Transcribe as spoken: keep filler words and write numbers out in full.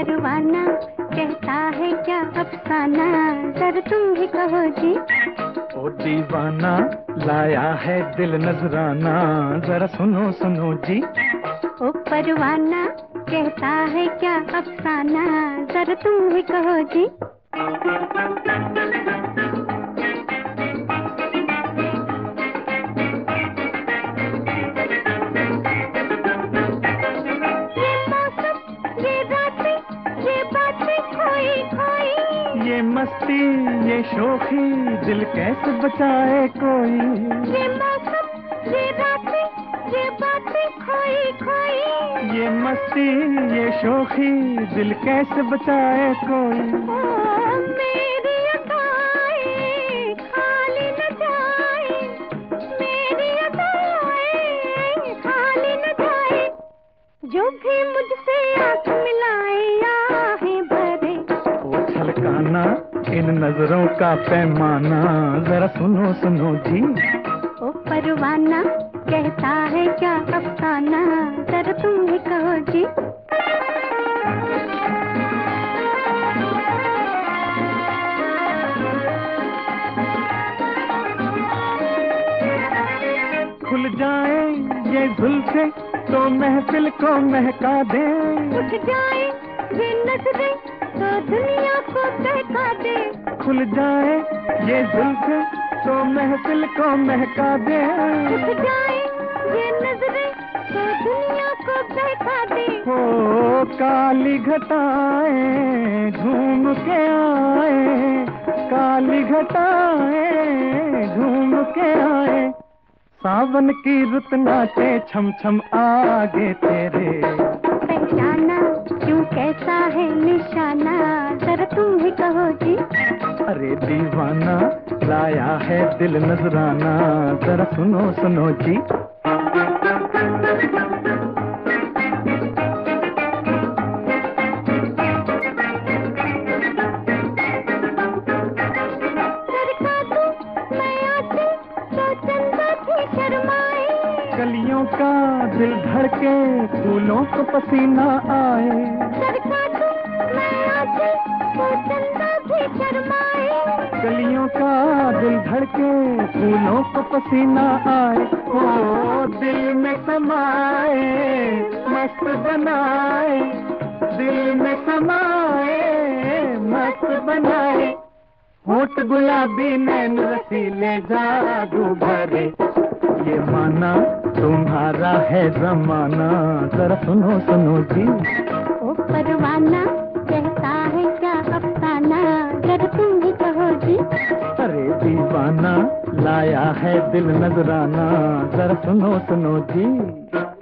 परवाना कहता है क्या अफसाना, जरा तुम ही कहो जी। ओ दीवाना लाया है दिल नजराना, जरा सुनो सुनो जी। ओ परवाना कहता है क्या अफसाना, जरा तुम ही कहो जी। ये मस्ती ये शोखी दिल कैसे बचाए कोई। ये मौसम ये रातें ये बातें खोई खोई। ये मस्ती ये शोखी दिल कैसे बचाए कोई। ओ मेरी अदाएं खाली न जाए, मेरी अदाएं खाली न जाए। जो भी मुझसे आंख मिलाए आहें भरे। ओ छलकाना इन नजरों का पैमाना, जरा सुनो सुनो जी। ओ परवाना कहता है क्या अफसाना, जरा तुम ही कहो जी। खुल जाए ये जुल्फे तो महफिल को महका दे। उठ जाए ये नजरें तो दुनिया को बहका दे। खुल जाए ये जुल्फे तो महफिल को महका दे। उठ जाए ये नजरें तो दुनिया को बहका दे। हो काली घटाएं झूम के आए, काली घटाएं झूम के आए। सावन की रुत नाचे छम छम आगे तेरे। पहचाना क्यों कैसा है निशाना, जरा तुम ही कहो जी। अरे दीवाना लाया है दिल नजराना, जरा सुनो सुनो जी। कलियों का दिल धड़के फूलों को पसीना आए। कलियों का दिल धड़के फूलों को पसीना आए। ओ दिल में समाए मस्त बनाए, दिल में समाए मस्त बनाए। होठ गुलाबी नैन रसीले जादू भरे। ये माना तुम्हारा है जमाना, जरा सुनो सुनो जी। ओ परवाना कहता है क्या अफसाना, जरा तुम ही कहो जी। अरे दीवाना लाया है दिल नजराना, जरा सुनो सुनो जी।